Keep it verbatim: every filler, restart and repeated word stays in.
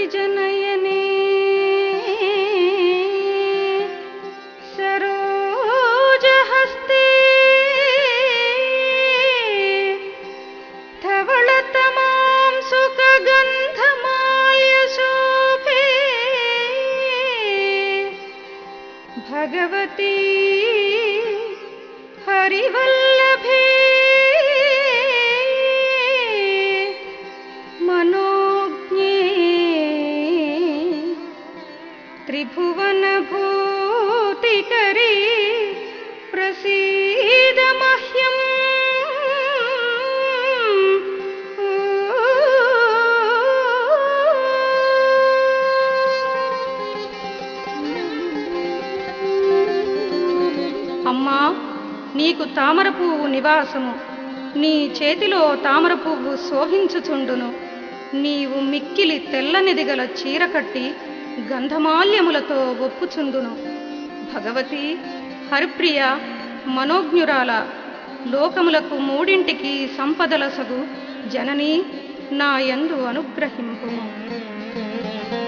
సరోజనయనే సరోజహస్తే ధవళతమాం సుఖగంధమాల్యశోభే భగవతి హరివల్లభే మనోజ్ఞే త్రిభువనభూతికరీ ప్రసీద మహ్యం అమ్మా, నీకు తామర పువ్వు నివాసము. నీ చేతిలో తామర పువ్వు శోభించుచుండును. నీవు మిక్కిలి తెల్లనిది గల చీర కట్టి గంధమాల్యములతో ఒప్పుచుండును. భగవతి హరిప్రియ మనోజ్ఞురాల, లోకములకు మూడింటికి సంపదలసగు జనని నా యందు అనుగ్రహింపుము.